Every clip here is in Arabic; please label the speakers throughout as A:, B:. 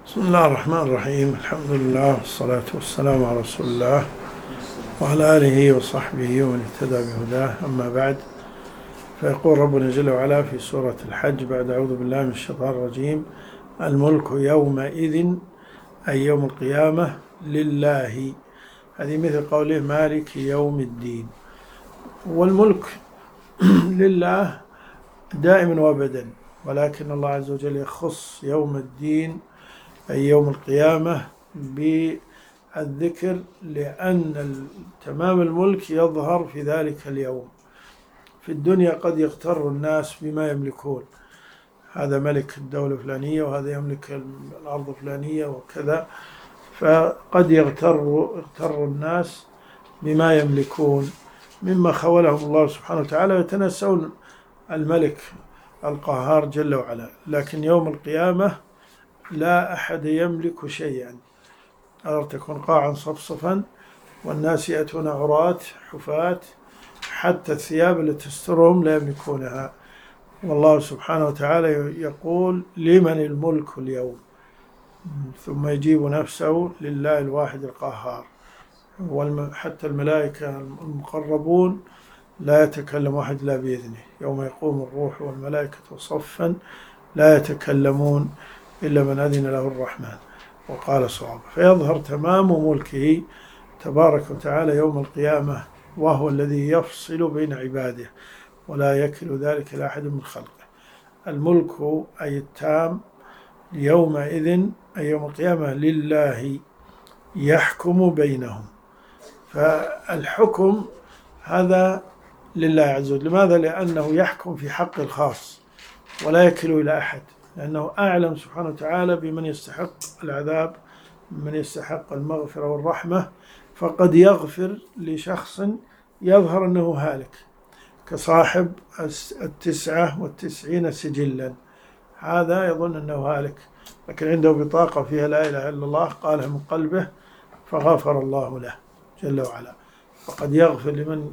A: بسم الله الرحمن الرحيم. الحمد لله والصلاة والسلام على رسول الله وعلى آله وصحبه ومن اهتدى بهداه، أما بعد. فيقول ربنا جل وعلا في سورة الحج بعد أعوذ بالله من الشيطان الرجيم: الملك يومئذ أي يوم القيامة لله. هذه مثل قوله مالك يوم الدين. والملك لله دائما وابدا، ولكن الله عز وجل يخص يوم الدين أي يوم القيامة بالذكر، لأن تمام الملك يظهر في ذلك اليوم. في الدنيا قد يغتر الناس بما يملكون، هذا ملك الدولة الفلانية وهذا يملك الأرض الفلانية وكذا، فقد يغتر الناس بما يملكون مما خولهم الله سبحانه وتعالى، ويتنسون الملك القهار جل وعلا. لكن يوم القيامة لا أحد يملك شيئا. الأرض تكون قاعا صفصفا والناس يأتون عراة حفاة، حتى الثياب التي تسترهم لا يملكونها. والله سبحانه وتعالى يقول: لمن الملك اليوم؟ ثم يجيب نفسه: لله الواحد القهار. حتى الملائكة المقربون لا يتكلم أحد إلا بإذنه، يوم يقوم الروح والملائكة صفا لا يتكلمون إلا من أذن له الرحمن وقال صوابا. فيظهر تمام ملكه تبارك وتعالى يوم القيامة، وهو الذي يفصل بين عباده ولا يكل ذلك لأحد من خلقه. الملك أي التام يومئذ أي يوم القيامة لله، يحكم بينهم. فالحكم هذا لله عز وجل. لماذا؟ لأنه يحكم في حق الخاص ولا يكل إلى أحد، لأنه أعلم سبحانه وتعالى بمن يستحق العذاب، من يستحق المغفرة والرحمة. فقد يغفر لشخص يظهر أنه هالك، كصاحب 99 سجلا، هذا يظن أنه هالك، لكن عنده بطاقة فيها لا إله إلا الله قالها من قلبه فغفر الله له جل وعلا. فقد يغفر لمن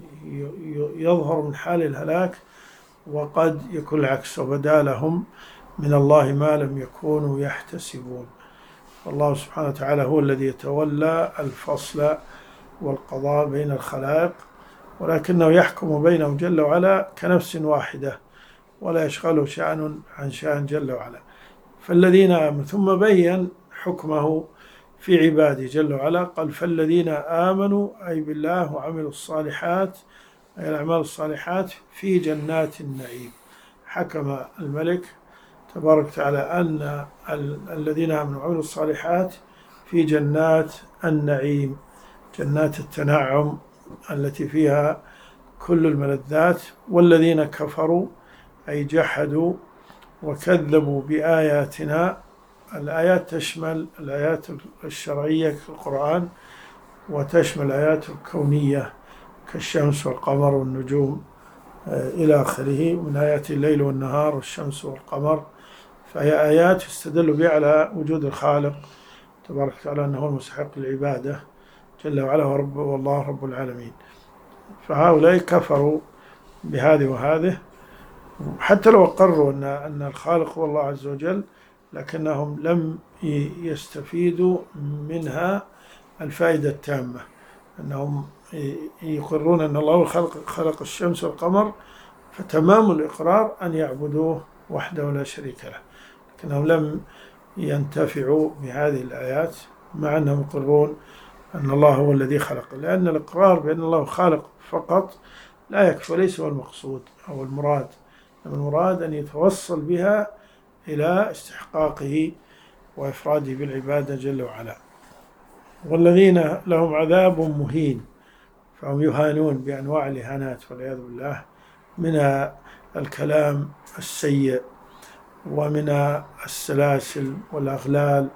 A: يظهر من حال الهلاك، وقد يكون العكس، وبدا لهم من الله ما لم يكونوا يحتسبون. والله سبحانه وتعالى هو الذي يتولى الفصل والقضاء بين الخلائق، ولكنه يحكم بينهم جل وعلا كنفس واحدة، ولا يشغله شأن عن شأن جل وعلا. فالذين آمنوا، ثم بين حكمه في عباده جل وعلا، قال: فالذين آمنوا أي بالله وعملوا الصالحات أي الأعمال الصالحات في جنات النعيم. حكم الملك تبارك وتعالى أن الذين آمنوا وعملوا الصالحات في جنات النعيم، جنات التنعم التي فيها كل الملذات. والذين كفروا أي جحدوا وكذبوا بآياتنا. الآيات تشمل الآيات الشرعية كالقرآن، وتشمل الآيات الكونية كالشمس والقمر والنجوم إلى آخره، من آيات الليل والنهار والشمس والقمر. فهي آيات يستدل بها على وجود الخالق تبارك وتعالى أنه المستحق للعبادة جل وعلا، والله رب العالمين. فهؤلاء كفروا بهذه وهذه، حتى لو أقروا أن الخالق هو الله عز وجل، لكنهم لم يستفيدوا منها الفائدة التامة، أنهم يقرون أن الله خلق الشمس والقمر، فتمام الإقرار أن يعبدوه وحده لا شريك له، لكنهم لم ينتفعوا بهذه الآيات مع أنهم يقرون أن الله هو الذي خلق، لأن الإقرار بأن الله خالق فقط لا يكفي، ليس هو المقصود أو المراد. المراد أن يتوصل بها إلى استحقاقه وإفراده بالعبادة جل وعلا. والذين لهم عذاب مهين، فهم يهانون بأنواع الإهانات والعياذ بالله، من الكلام السيء ومن السلاسل والأغلال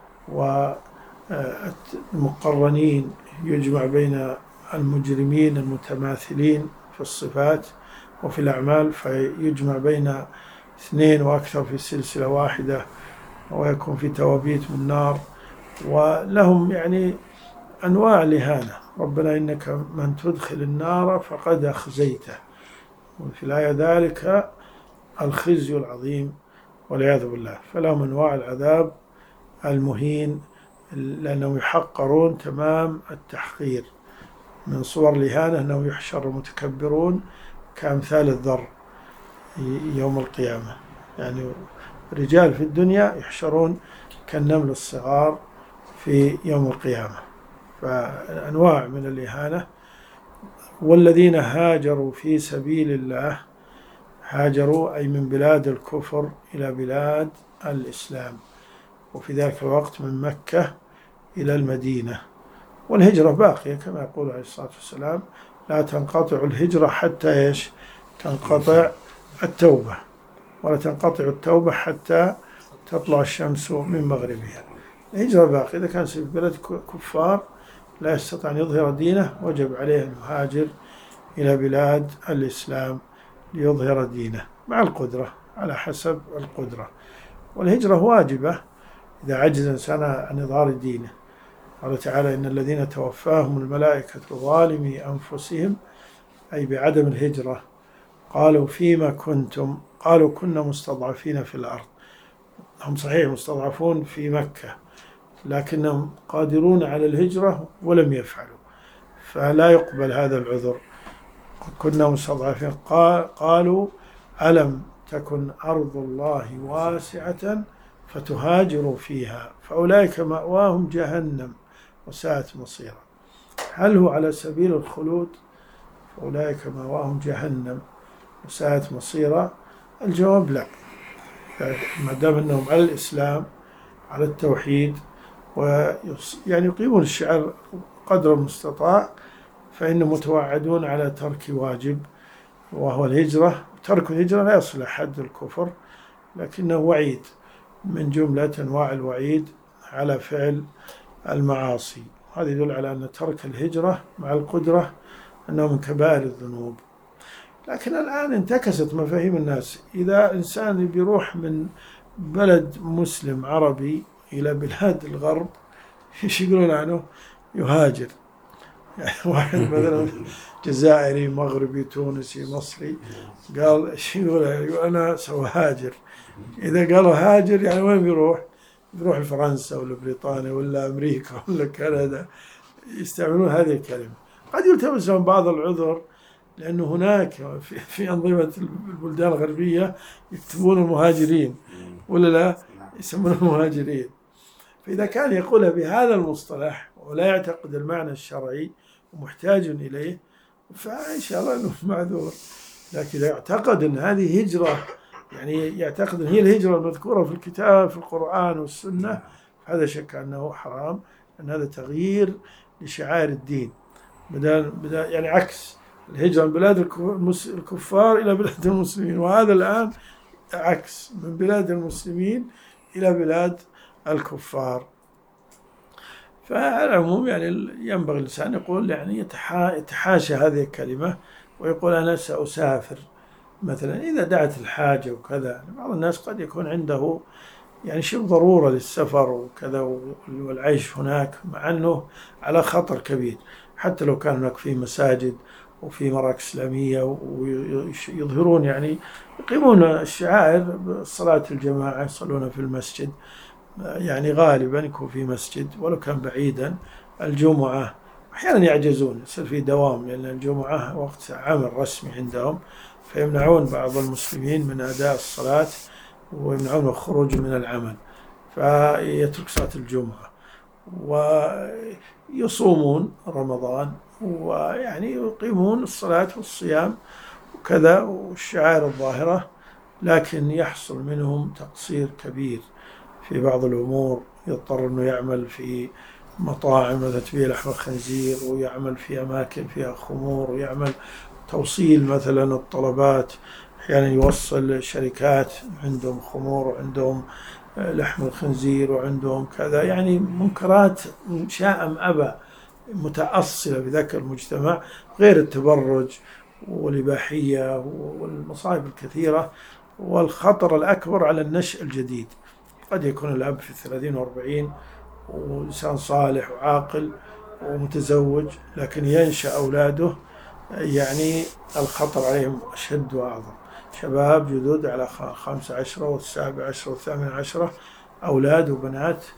A: والمقرنين، يجمع بين المجرمين المتماثلين في الصفات وفي الأعمال، فيجمع بين 2 وأكثر في سلسلة واحدة، ويكون في توابيت من نار، ولهم يعني أنواع الإهانة. ربنا إنك من تدخل النار فقد أخزيته، وفي الآية ذلك الخزي العظيم والعياذ بالله. فلهم أنواع العذاب المهين، لأنهم يحقرون تمام التحقير. من صور الإهانة أنه يحشر المتكبرون كأمثال الذر يوم القيامة، يعني رجال في الدنيا يحشرون كالنمل الصغار في يوم القيامة. فأنواع من الإهانة. والذين هاجروا في سبيل الله، هاجروا أي من بلاد الكفر إلى بلاد الإسلام، وفي ذلك الوقت من مكة إلى المدينة. والهجرة باقية كما يقول عليه الصلاة والسلام: لا تنقطع الهجرة حتى تنقطع التوبة، ولا تنقطع التوبة حتى تطلع الشمس من مغربها. الهجرة باقية. إذا كان في بلد كفار لا يستطيع أن يظهر دينه، وجب عليه أن يهاجر إلى بلاد الإسلام ليظهر دينه مع القدرة، على حسب القدرة. والهجرة واجبة إذا عجز الإنسان عن إظهار دينه. قال تعالى: إن الذين توفاهم الملائكة ظالمي أنفسهم، أي بعدم الهجرة. قالوا: فيما كنتم؟ قالوا: كنا مستضعفين في الأرض. هم صحيح مستضعفون في مكة، لكنهم قادرون على الهجرة ولم يفعلوا، فلا يقبل هذا العذر. كنا مستضعفين. قالوا: ألم تكن أرض الله واسعة فتهاجروا فيها فأولئك مأواهم جهنم وساءت مصيرا. هل هو على سبيل الخلود؟ فأولئك مأواهم جهنم وساءت مصيرا. الجواب لا، ما دام أنهم على الإسلام، على التوحيد، ويعني يقيمون الشعائر قدر المستطاع، فإنهم متوعدون على ترك واجب وهو الهجرة. ترك الهجرة لا يصل إلى حد الكفر، لكنه وعيد من جملة أنواع الوعيد على فعل المعاصي. هذا يدل على أن ترك الهجرة مع القدرة أنه من كبائر الذنوب. لكن الآن انتكست مفاهيم الناس. إذا إنسان بيروح من بلد مسلم عربي إلى بلاد الغرب، ايش يقولون عنه؟ يهاجر. يعني واحد مثلا جزائري، مغربي، تونسي، مصري، قال ايش يقول؟ أنا سأهاجر. إذا قالوا هاجر يعني وين بيروح؟ بيروح لفرنسا ولا بريطانيا ولا أمريكا ولا كندا، يستعملون هذه الكلمة. قد يلتمسون بعض العذر، لأنه هناك في أنظمة البلدان الغربية يكتبون المهاجرين ولا لا، يسمون المهاجرين. فإذا كان يقولها بهذا المصطلح ولا يعتقد المعنى الشرعي ومحتاج إليه، فإن شاء الله أنه معذور. لكن إذا يعتقد أن هذه هجرة، يعني يعتقد أن هي الهجرة المذكورة في الكتاب في القرآن والسنة، هذا شك أنه حرام، أن هذا تغيير لشعائر الدين. بدل يعني عكس الهجرة من بلاد الكفار إلى بلاد المسلمين، وهذا الآن عكس، من بلاد المسلمين إلى بلاد الكفار. فعلى العموم يعني ينبغي الإنسان يقول، يعني يتحاشى هذه الكلمة ويقول أنا سأسافر مثلا إذا دعت الحاجة وكذا. بعض الناس قد يكون عنده يعني شبه ضرورة للسفر وكذا والعيش هناك، مع أنه على خطر كبير، حتى لو كان هناك في مساجد وفي مراكز إسلامية ويظهرون يعني يقيمون الشعائر، صلاة الجماعة يصلون في المسجد، يعني غالبا يكون في مسجد ولو كان بعيدا. الجمعة أحيانا يعجزون، يصير في دوام، لأن الجمعة وقت عمل رسمي عندهم، فيمنعون بعض المسلمين من أداء الصلاة ويمنعون الخروج من العمل، فيترك صلاة الجمعة. ويصومون رمضان ويعني يقيمون الصلاة والصيام وكذا والشعائر الظاهرة، لكن يحصل منهم تقصير كبير في بعض الأمور. يضطر أنه يعمل في مطاعم مثلا تبيع لحم الخنزير، ويعمل في أماكن فيها خمور، ويعمل توصيل مثلا الطلبات، أحيانا يوصل شركات عندهم خمور وعندهم لحم الخنزير وعندهم كذا، يعني منكرات شاء أم أبى متأصلة بذاك المجتمع، غير التبرج والإباحية والمصائب الكثيرة. والخطر الأكبر على النشء الجديد. قد يكون الأب في 30 و40 وإنسان صالح وعاقل ومتزوج، لكن ينشأ أولاده يعني الخطر عليهم أشد وأعظم. شباب جدد على 15 و17 و18 أولاد وبنات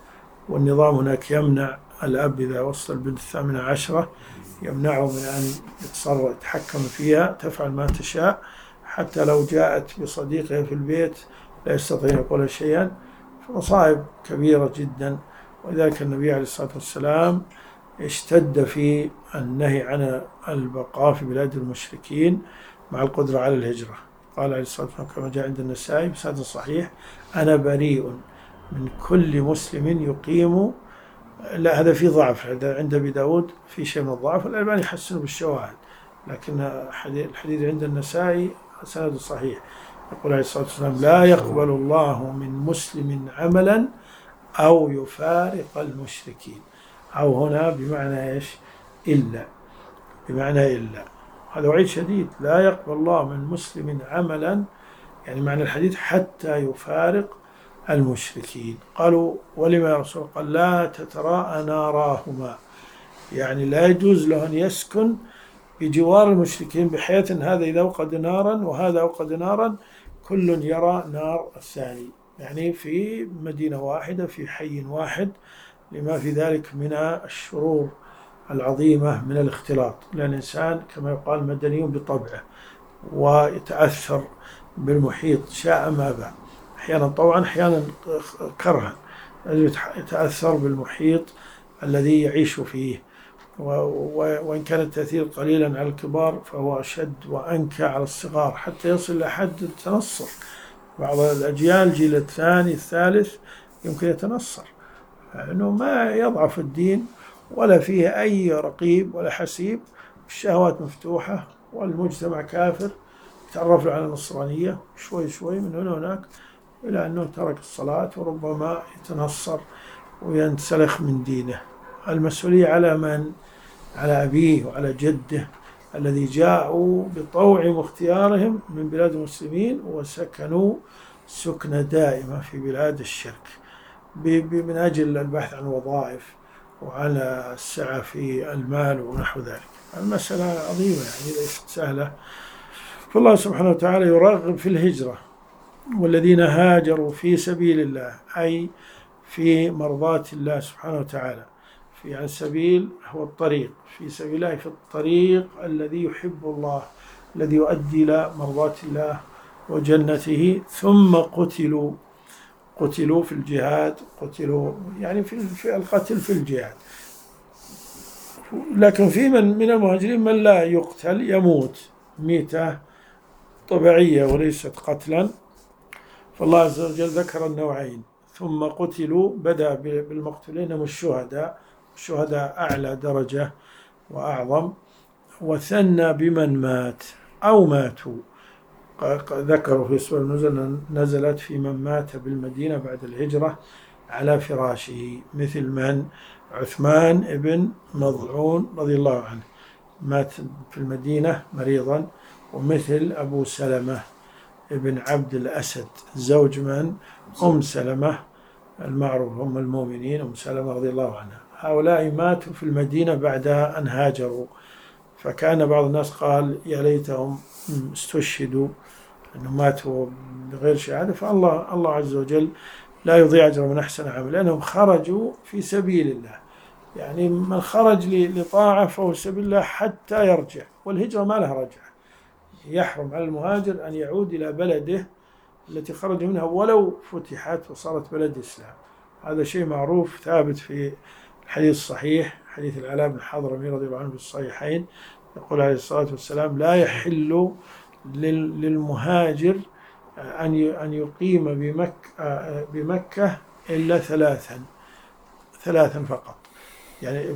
A: والنظام هناك يمنع الأب إذا وصل البنت 18 يمنعه من أن يتحكم فيها، تفعل ما تشاء، حتى لو جاءت بصديقها في البيت لا يستطيع أن يقول شيئا. فمصائب كبيرة جدا. ولذلك النبي عليه الصلاة والسلام اشتد في النهي عن البقاء في بلاد المشركين مع القدرة على الهجرة. قال عليه الصلاة والسلام كما جاء عند النسائي بسند صحيح: أنا بريء من كل مسلم يقيم. لا، هذا في ضعف، هذا عند أبي داود في شيء من الضعف، الألباني يحسنه بالشواهد، لكن الحديث عند النسائي سند صحيح. يقول عليه الصلاة والسلام: لا يقبل الله من مسلم عملا أو يفارق المشركين. أو هنا بمعنى إيش؟ إلا، بمعنى إلا. هذا وعيد شديد. لا يقبل الله من مسلم عملا، يعني معنى الحديث حتى يفارق المشركين. قالوا: ولما يا رسول الله؟ قال: لا تتراءى ناراهما، يعني لا يجوز له أن يسكن بجوار المشركين، بحيث أن هذا إذا أوقد نارا وهذا أوقد نارا كل يرى نار الثاني، يعني في مدينة واحدة في حي واحد، لما في ذلك من الشرور العظيمة من الاختلاط. لأن الإنسان كما يقال مدني بطبعه، ويتأثر بالمحيط شاء ما باع، أحيانا طوعا أحيانا كرها، يتأثر بالمحيط الذي يعيش فيه. وإن كان التأثير قليلا على الكبار فهو أشد وأنكى على الصغار، حتى يصل إلى حد التنصر. بعض الأجيال جيل الثاني الثالث يمكن يتنصر، لأنه ما يضعف الدين ولا فيه أي رقيب ولا حسيب، الشهوات مفتوحة والمجتمع كافر، يتعرف له على النصرانية شوي شوي من هنا وهناك، إلى أنه ترك الصلاة وربما يتنصر وينسلخ من دينه. المسؤولية على من؟ على أبيه وعلى جده الذي جاءوا بطوعهم واختيارهم من بلاد المسلمين وسكنوا سكنة دائمة في بلاد الشرك من أجل البحث عن وظائف وعلى السعة في المال ونحو ذلك. المسألة عظيمة يعني ليست سهلة. فالله سبحانه وتعالى يرغب في الهجرة، والذين هاجروا في سبيل الله أي في مرضاة الله سبحانه وتعالى. في السبيل هو الطريق، في سبيل الله في الطريق الذي يحب الله، الذي يؤدي إلى مرضاة الله وجنته. ثم قتلوا في الجهاد، قتلوا يعني في القتل في الجهاد. لكن في من المهاجرين من لا يقتل، يموت ميتة طبيعية وليست قتلا. فالله عز وجل ذكر النوعين. ثم قتلوا، بدأ بالمقتولين هم الشهداء أعلى درجة وأعظم، وثنى بمن مات أو ماتوا. ذكروا في سورة نزلت في من مات بالمدينة بعد الهجرة على فراشه، مثل من؟ عثمان ابن مضعون رضي الله عنه مات في المدينة مريضا، ومثل أبو سلمة ابن عبد الأسد زوج من؟ أم سلمة المعروف هم المؤمنين، أم سلمة رضي الله عنها. هؤلاء ماتوا في المدينة بعد أن هاجروا، فكان بعض الناس قال يا ليتهم استشهدوا أنهم ماتوا بغير شهادة. فالله عز وجل لا يضيع أجر من أحسن عمل، لأنهم خرجوا في سبيل الله. يعني من خرج لطاعة فهو سبيل الله حتى يرجع، والهجرة ما لها رجعة. يحرم على المهاجر أن يعود إلى بلده التي خرج منها ولو فتحت وصارت بلد إسلام. هذا شيء معروف ثابت في الحديث الصحيح، حديث العلاء بن حضرمي رضي الله عنه في الصحيحين، يقول عليه الصلاة والسلام: لا يحل للمهاجر أن يقيم بمكة إلا ثلاثا فقط. يعني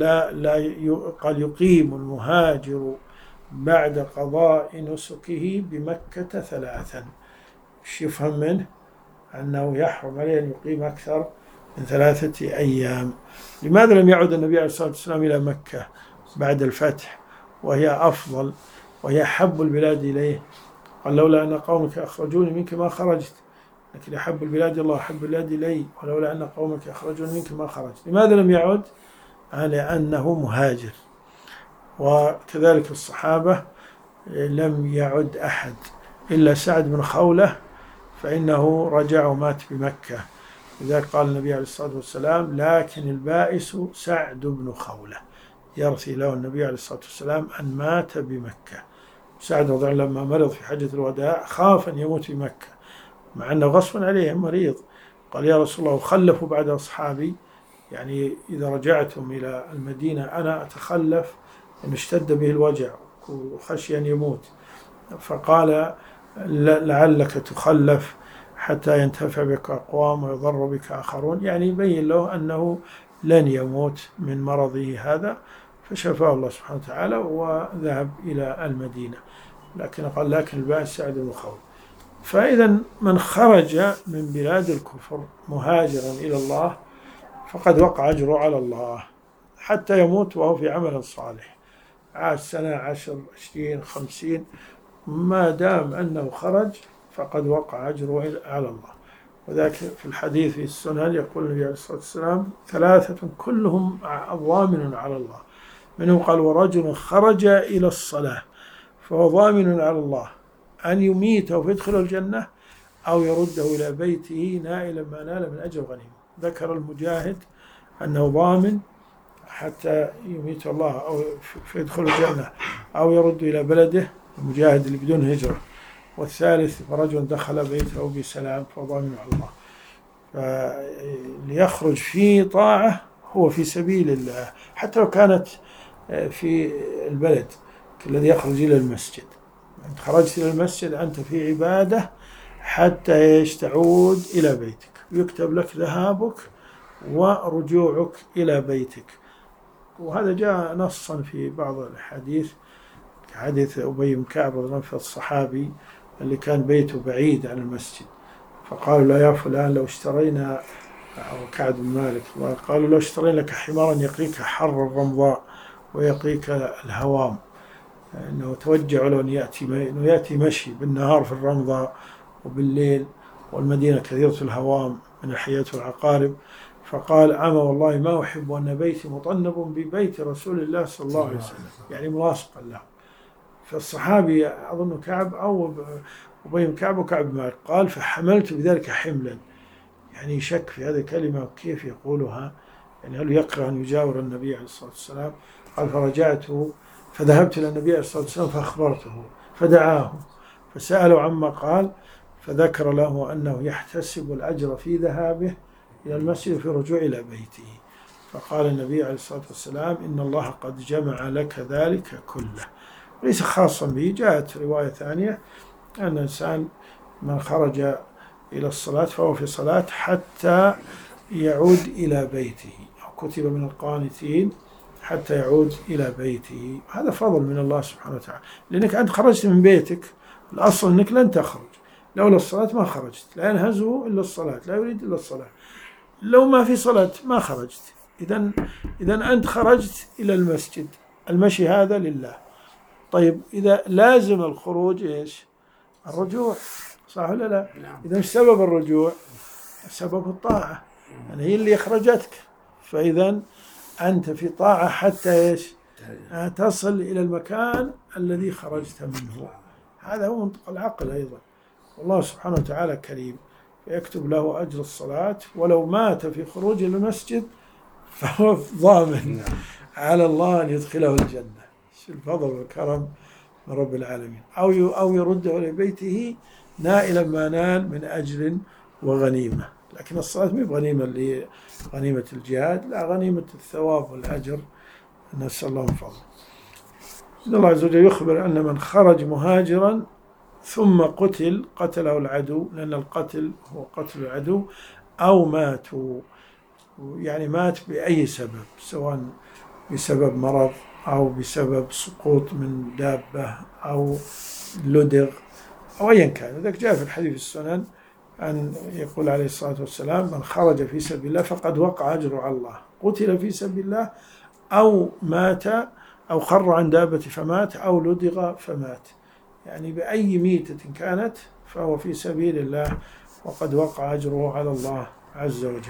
A: قال يقيم المهاجر بعد قضاء نسكه بمكة 3. ايش يفهم منه؟ أنه يحرم عليه أن يقيم أكثر من 3 أيام. لماذا لم يعد النبي عليه الصلاة والسلام إلى مكة بعد الفتح وهي أفضل وهي أحب البلاد إليه؟ قال: لولا أن قومك أخرجوني منك ما خرجت، لكن أحب البلاد الله أحب البلاد إلي، ولولا أن قومك أخرجوني منك ما خرجت. لماذا لم يعد؟ لأنه مهاجر. وكذلك الصحابة لم يعد أحد إلا سعد بن خولة، فإنه رجع ومات بمكة. لذلك قال النبي عليه الصلاة والسلام: لكن البائس سعد بن خولة، يرثي له النبي عليه الصلاة والسلام أن مات بمكة. سعد رضي الله عنه لما مرض في حجة الوداع خاف أن يموت بمكة، مع أنه غصبا عليه مريض. قال: يا رسول الله، خلفوا بعد أصحابي، يعني إذا رجعتم إلى المدينة أنا أتخلف أن اشتد به الوجع وخشي أن يموت. فقال: لعلك تخلف حتى ينتفع بك أقوام ويضر بك آخرون، يعني يبين له أنه لن يموت من مرضه هذا، فشفاه الله سبحانه وتعالى وذهب إلى المدينة. لكن قال: لكن البائس سعد بن خولة. فإذا من خرج من بلاد الكفر مهاجرا إلى الله فقد وقع أجره على الله حتى يموت وهو في عمل صالح، عاش سنة 10 20 50، ما دام أنه خرج فقد وقع أجره على الله. وذلك في الحديث في السنن يقول النبي عليه الصلاة والسلام: 3 كلهم ضامن على الله، منهم قال: ورجل خرج إلى الصلاة فهو ضامن على الله أن يميته فيدخل الجنة أو يرده إلى بيته نائلا ما نال من أجر غنيمة. ذكر المجاهد أنه ضامن حتى يميت الله أو فيدخل الجنة أو يرد إلى بلده، المجاهد اللي بدون هجرة. والثالث: رجل دخل بيته بسلام فهو ضامن على الله. ليخرج في طاعة هو في سبيل الله، حتى لو كانت في البلد الذي يخرج إلى المسجد. أنت خرجت إلى المسجد أنت في عبادة حتى تعود إلى بيتك، يكتب لك ذهابك ورجوعك إلى بيتك. وهذا جاء نصا في بعض الحديث، حديث أبي بن كعب رضي الله عنه الصحابي اللي كان بيته بعيد عن المسجد، فقالوا له: يا فلان، لو اشترينا، أو كعب بن مالك، قالوا: لو اشترينا لك حمارا يقيك حر الرمضاء ويقيك الهوام، أنه توجع له أن يأتي مشي بالنهار في الرمضاء وبالليل، والمدينة كثيرة الهوام من الحياة والعقارب. فقال: أما والله ما أحب أن بيتي مطنب ببيت رسول الله صلى الله عليه وسلم، يعني ملاصقا له. فالصحابي أظن كعب أو أبي بن كعب وكعب مالك قال: فحملت بذلك حملا، يعني شك في هذه الكلمة كيف يقولها، يعني هل يكره أن يجاور النبي عليه الصلاة والسلام؟ قال: فرجعت فذهبت إلى النبي عليه الصلاة والسلام فأخبرته فدعاه فسأله عما قال، فذكر له أنه يحتسب الأجر في ذهابه إلى المسجد في رجوع إلى بيته. فقال النبي عليه الصلاة والسلام: إن الله قد جمع لك ذلك كله. ليس خاصا به. جاءت رواية ثانية أن الإنسان من خرج إلى الصلاة فهو في صلاة حتى يعود إلى بيته، أو كتب من القانتين حتى يعود إلى بيته. هذا فضل من الله سبحانه وتعالى، لأنك أنت خرجت من بيتك، الأصل أنك لن تخرج، لولا الصلاة ما خرجت، لا ينهزه إلا الصلاة، لا يريد إلا الصلاة. لو ما في صلاة ما خرجت. إذن أنت خرجت إلى المسجد، المشي هذا لله. طيب إذا لازم الخروج إيش؟ الرجوع، صح ولا لا؟ إذا مش سبب الرجوع؟ سبب الطاعة، يعني هي اللي أخرجتك. فإذا أنت في طاعة حتى إيش؟ تصل إلى المكان الذي خرجت منه. هذا هو منطق العقل أيضا. والله سبحانه وتعالى كريم، يكتب له أجر الصلاة، ولو مات في خروج إلى المسجد فهو ضامن على الله أن يدخله الجنة. الفضل والكرم من رب العالمين. أو يرده إلى بيته نائلا ما نال من أجر وغنيمة. لكن الصلاة مو غنيمة اللي غنيمة الجهاد، لا، غنيمة الثواب والأجر. نسأل الله من فضله. الله عز وجل يخبر أن من خرج مهاجرا ثم قتله العدو، لأن القتل هو قتل العدو، أو ماتوا، يعني مات بأي سبب، سواء بسبب مرض أو بسبب سقوط من دابة أو لدغ أو أيا كان. ذلك جاء في الحديث السنن أن يقول عليه الصلاة والسلام: من خرج في سبيل الله فقد وقع أجره على الله، قتل في سبيل الله أو مات أو خر عن دابة فمات أو لدغ فمات، يعني بأي ميتة كانت فهو في سبيل الله وقد وقع أجره على الله عز وجل.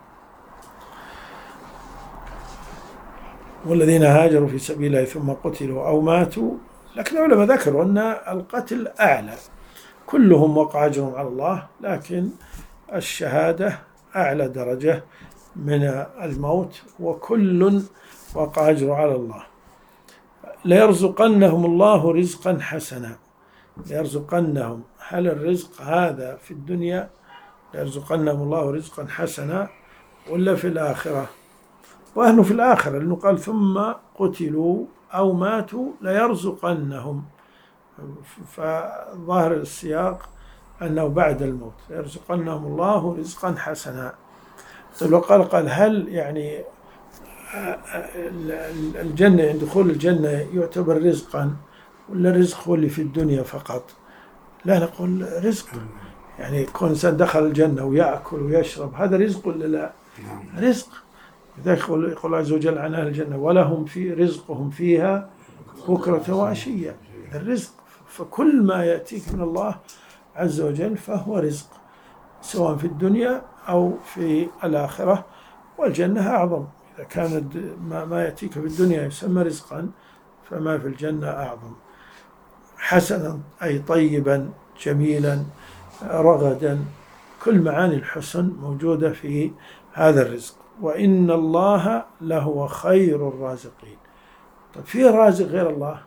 A: والذين هاجروا في سبيل الله ثم قتلوا أو ماتوا، لكن العلماء ذكروا أن القتل أعلى، كلهم وقع أجرهم على الله، لكن الشهادة أعلى درجة من الموت، وكل وقع أجره على الله. ليرزقنهم الله رزقا حسنا. ليرزقنهم، هل الرزق هذا في الدنيا ليرزقنهم الله رزقا حسنا ولا في الآخرة؟ وأنه في الآخرة، لأنه قال ثم قتلوا أو ماتوا ليرزقنهم، فظاهر السياق أنه بعد الموت يرزقنهم الله رزقا حسنا. طيب قال هل يعني الجنة عند دخول الجنة يعتبر رزقا ولا الرزق هو اللي في الدنيا فقط؟ لا، نقول رزق، يعني يكون إنسان دخل الجنة ويأكل ويشرب هذا رزق ولا لا؟ رزق. لذلك يقول عز وجل عن أهل الجنة ولهم في رزقهم فيها بكرة وعشية. الرزق، فكل ما يأتيك من الله عز وجل فهو رزق، سواء في الدنيا أو في الآخرة. والجنة أعظم، إذا كان ما يأتيك في الدنيا يسمى رزقا فما في الجنة أعظم. حسنا أي طيبا جميلا رغدا، كل معاني الحسن موجودة في هذا الرزق. وإن الله لهو خير الرازقين. طيب فيه رازق غير الله؟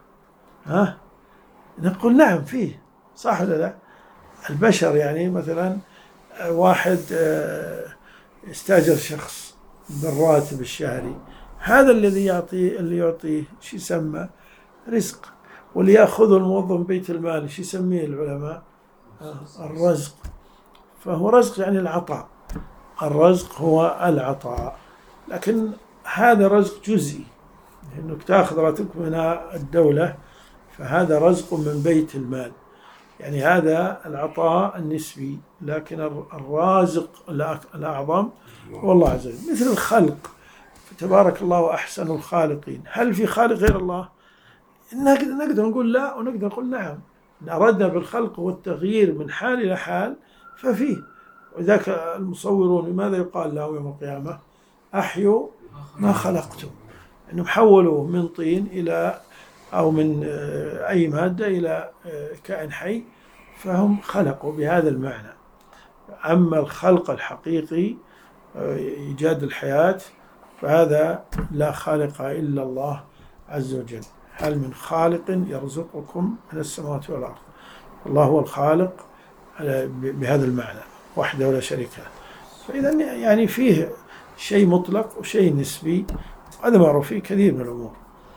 A: نقول نعم فيه، صح ولا لا؟ البشر يعني مثلا واحد يستأجر شخص بالراتب الشهري، هذا الذي يعطيه شو يسمى؟ رزق. واللي يأخذه الموظف بيت المال شو يسميه العلماء؟ الرزق. فهو رزق يعني العطاء، الرزق هو العطاء. لكن هذا رزق جزئي، انك تأخذ راتبك من الدولة، فهذا رزق من بيت المال، يعني هذا العطاء النسبي. لكن الرازق الأعظم هو الله عز وجل. مثل الخلق، فتبارك الله أحسن الخالقين. هل في خالق غير الله؟ نقدر نقول لا ونقدر نقول نعم. إن أردنا بالخلق والتغيير من حال إلى حال ففيه. وذاك المصورون لماذا يقال لهم يوم القيامة أحيوا ما خلقتم؟ أنهم حولوا من طين إلى أو من أي مادة إلى كائن حي، فهم خلقوا بهذا المعنى. أما الخلق الحقيقي إيجاد الحياة فهذا لا خالق إلا الله عز وجل. هل من خالق يرزقكم من السماوات والأرض؟ الله هو الخالق بهذا المعنى وحده ولا شريك له. فإذا يعني فيه شيء مطلق وشيء نسبي، هذا معروف في كثير من الأمور.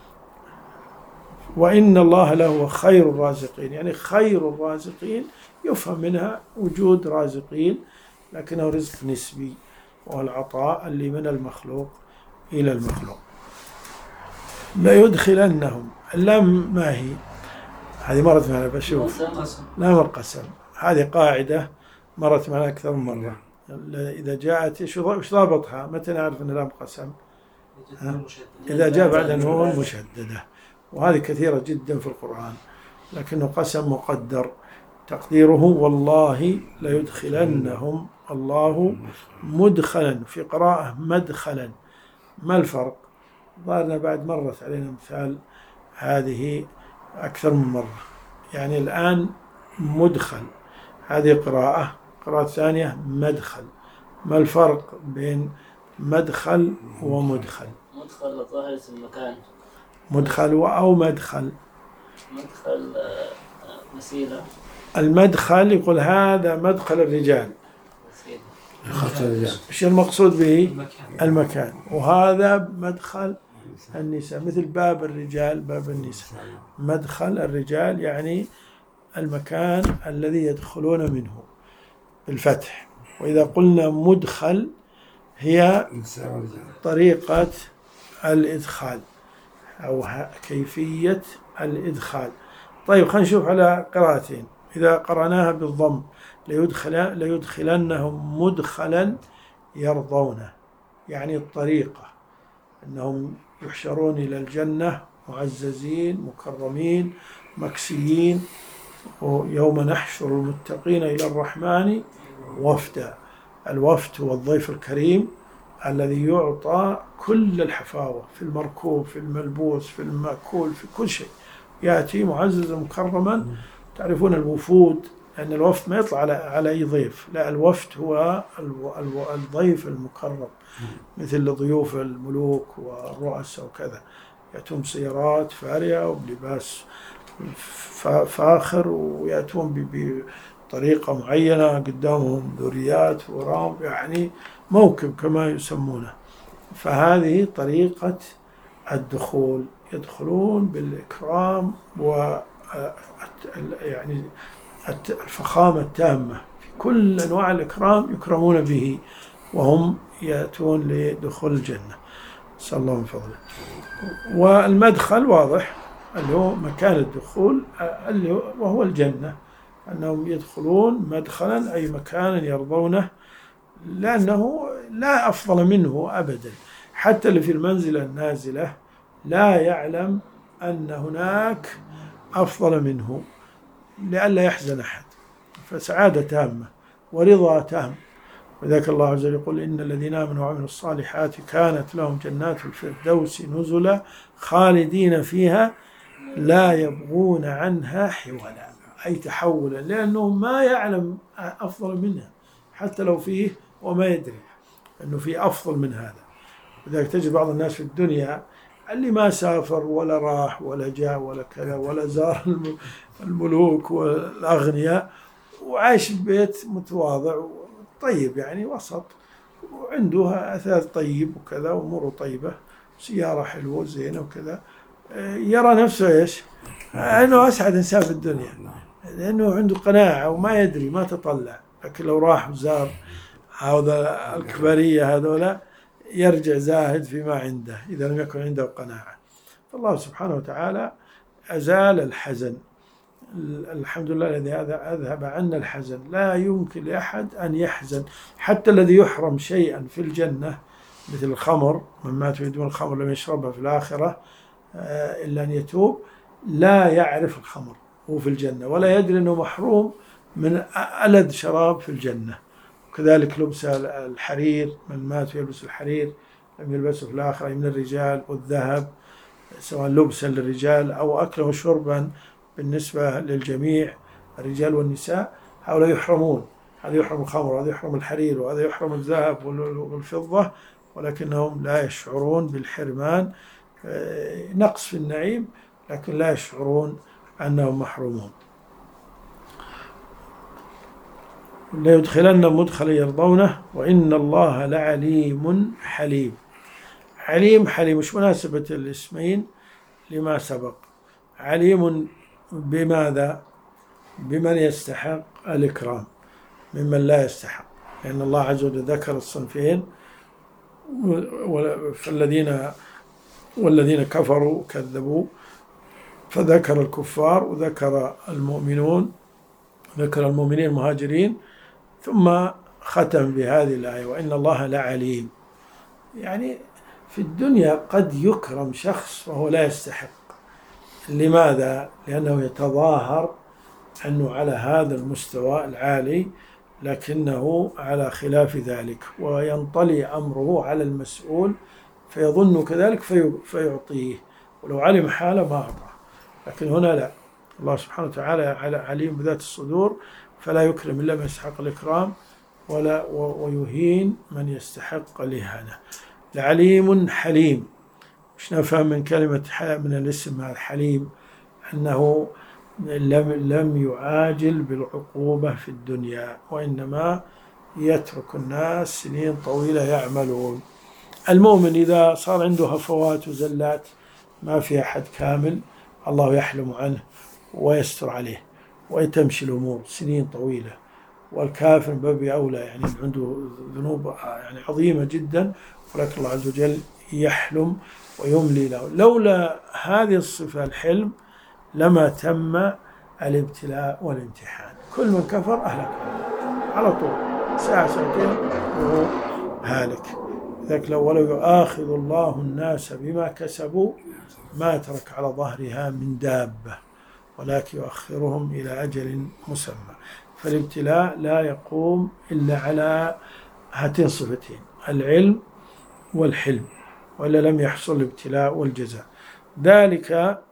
A: وإن الله لهو خير الرازقين، يعني خير الرازقين يفهم منها وجود رازقين، لكنه رزق نسبي، وهو العطاء اللي من المخلوق إلى المخلوق. لا يدخلنهم، اللام ما هي؟ هذه مرت معنا بشوف، لام القسم. هذه قاعدة مرت معنا أكثر من مرة. إذا جاءت وش ضابطها؟ متى نعرف أن لام قسم؟ إذا جاء بعد النون مشددة، وهذه كثيرة جدا في القرآن، لكنه قسم مقدر تقديره والله ليدخلنهم. الله مدخلا، في قراءة مدخلا. ما الفرق؟ ظهرنا بعد مرت علينا مثال هذه أكثر من مرة. يعني الآن مدخل، هذه قراءة ثانية مدخل. ما الفرق بين مدخل ومدخل؟
B: مدخل الظاهر اسم مكان،
A: مدخل أو مدخل.
B: مدخل وسيلة.
A: المدخل يقول هذا مدخل الرجال، ايش المقصود به؟ المكان. وهذا مدخل النساء، مثل باب الرجال باب النساء. مدخل الرجال يعني المكان الذي يدخلون منه بالفتح. وإذا قلنا مدخل هي طريقة الإدخال أو كيفية الإدخال. طيب خلينا نشوف على قراءتين. إذا قرأناها بالضم ليدخلنهم مدخلا يرضونه، يعني الطريقة أنهم يحشرون إلى الجنة معززين مكرمين مكسيين. ويوم نحشر المتقين إلى الرحمن وفدا. الوفد هو الضيف الكريم الذي يعطى كل الحفاوة في المركوب في الملبوس في المأكول في كل شيء، يأتي معززا مكرما. تعرفون الوفود لأن الوفد ما يطلع على أي ضيف، لا، الوفد هو الضيف المكرم، مثل ضيوف الملوك والرؤساء وكذا، يأتون بسيارات فارهة وبلباس فاخر، ويأتون بطريقة معينة، قدامهم ذريات ورام، يعني موكب كما يسمونه. فهذه طريقة الدخول، يدخلون بالإكرام و يعني الفخامة التامة، في كل أنواع الإكرام يكرمون به وهم يأتون لدخول الجنة، نسأل الله من فضله. والمدخل واضح اللي هو مكان الدخول وهو الجنة، أنهم يدخلون مدخلا أي مكانا يرضونه، لأنه لا أفضل منه أبدا. حتى اللي في المنزلة النازلة لا يعلم أن هناك أفضل منه، لئلا يحزن أحد، فسعادة تامة ورضا تام. وذاك الله عز وجل يقول: إن الذين آمنوا وعملوا الصالحات كانت لهم جنات الفردوس نزلا خالدين فيها لا يبغون عنها حولا، أي تحولا، لأنه ما يعلم أفضل منها، حتى لو فيه وما يدري أنه في أفضل من هذا. لذلك تجد بعض الناس في الدنيا اللي ما سافر ولا راح ولا جاء ولا كذا ولا زار الملوك والأغنياء، وعايش في بيت متواضع طيب، يعني وسط، وعنده أثاث طيب وكذا وأموره طيبة، سيارة حلوة زينة وكذا، يرى نفسه إيش؟ أنه أسعد إنسان في الدنيا، لأنه عنده قناعة وما يدري، ما تطلع. لكن لو راح وزار هذا الكبارية هذولا يرجع زاهد فيما عنده إذا لم يكن عنده قناعة. فالله سبحانه وتعالى أزال الحزن، الحمد لله الذي أذهب عنا الحزن. لا يمكن لأحد أن يحزن، حتى الذي يحرم شيئا في الجنة مثل الخمر، من مات يدون الخمر لم يشربها في الآخرة إلا أن يتوب، لا يعرف الخمر هو في الجنة، ولا يدري أنه محروم من ألذ شراب في الجنة. وكذلك لبس الحرير، من مات يلبس الحرير لم يلبسه في الآخرة من الرجال، والذهب سواء لبسا للرجال أو أكله وشربا بالنسبة للجميع الرجال والنساء، هؤلاء يحرمون. هذا يحرم الخمر، وهذا يحرم الحرير، وهذا يحرم الذهب والفضة، ولكنهم لا يشعرون بالحرمان، نقص في النعيم، لكن لا يشعرون أنهم محرومون. لا يدخلن مدخلا يرضونه وإن الله لعليم حليم. عليم حليم، مش مناسبة الاسمين لما سبق. عليم بماذا؟ بمن يستحق الإكرام ممن لا يستحق، لأن الله عز وجل ذكر الصنفين، والذين كفروا وكذبوا، فذكر الكفار وذكر المؤمنون، ذكر المؤمنين المهاجرين، ثم ختم بهذه الآية: وإن الله لعليم. يعني في الدنيا قد يكرم شخص وهو لا يستحق. لماذا؟ لأنه يتظاهر أنه على هذا المستوى العالي، لكنه على خلاف ذلك، وينطلي أمره على المسؤول فيظن كذلك فيعطيه، ولو علم حاله ما أعطاه. لكن هنا لا، الله سبحانه وتعالى عليم بذات الصدور، فلا يكرم إلا من يستحق الإكرام ويهين من يستحق الإهانة. لعليم حليم. مش نفهم من كلمة من الاسم الحليم أنه لم يعاجل بالعقوبة في الدنيا، وإنما يترك الناس سنين طويلة يعملون. المؤمن إذا صار عنده هفوات وزلات ما في أحد كامل، الله يحلم عنه ويستر عليه ويتمشي الأمور سنين طويلة. والكافر باب أولى، يعني عنده ذنوب يعني عظيمة جدا، ولكن الله عز وجل يحلم ويملي له. لولا هذه الصفة الحلم لما تم الابتلاء والامتحان. كل من كفر أهلك على طول، ساعة ساعتين وهو هالك. ذلك ولو يؤاخذ الله الناس بما كسبوا ما ترك على ظهرها من دابة، ولكن يؤخرهم إلى أجل مسمى. فالابتلاء لا يقوم إلا على هاتين الصفتين، العلم والحلم، وإلا لم يحصل الابتلاء والجزاء. ذلك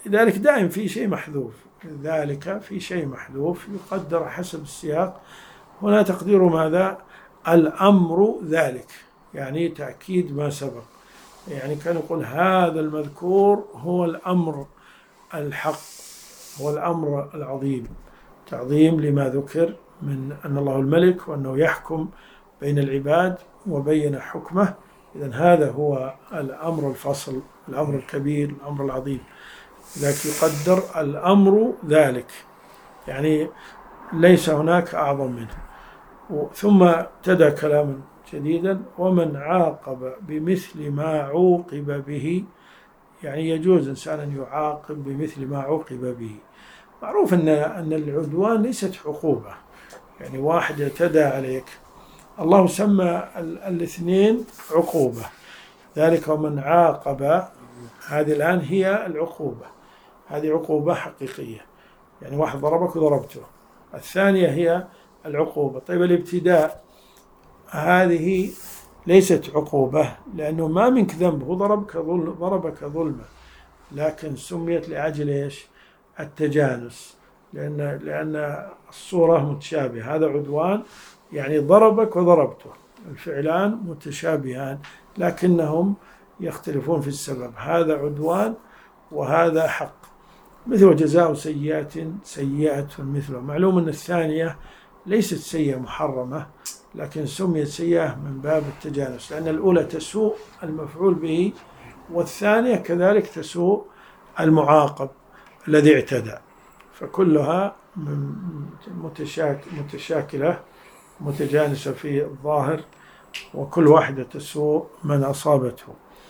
A: لذلك دائم في شيء محذوف، ذلك في شيء محذوف يقدر حسب السياق. هنا تقدير ماذا؟ الأمر ذلك، يعني تأكيد ما سبق، يعني كان يقول هذا المذكور هو الأمر الحق، هو الأمر العظيم، تعظيم لما ذكر من أن الله الملك وأنه يحكم بين العباد وبين حكمه. إذن هذا هو الأمر الفصل، الأمر الكبير، الأمر العظيم. لذلك يقدر الأمر ذلك، يعني ليس هناك أعظم منه. ثم ابتدأ كلاما جديدا: ومن عاقب بمثل ما عوقب به، يعني يجوز إنسان أن يعاقب بمثل ما عوقب به. معروف أن العدوان ليست عقوبة، يعني واحد اعتدى عليك، الله سمى الاثنين عقوبة. ذلك ومن عاقب، هذه الآن هي العقوبة، هذه عقوبة حقيقية، يعني واحد ضربك وضربته. الثانية هي العقوبة. طيب الابتداء هذه ليست عقوبة، لأنه ما منك ذنب، هو ضربك ظلمة، لكن سميت لأجل إيش؟ التجانس، لأن الصورة متشابهة. هذا عدوان، يعني ضربك وضربته، الفعلان متشابهان لكنهم يختلفون في السبب، هذا عدوان وهذا حق. مثل جزاء سيئة سيئة مثله. معلوم أن الثانية ليست سيئة محرمة، لكن سميت سيئة من باب التجانس، لأن الأولى تسوء المفعول به، والثانية كذلك تسوء المعاقب الذي اعتدى، فكلها متشاكلة متجانسة في الظاهر، وكل واحدة تسوء من أصابته.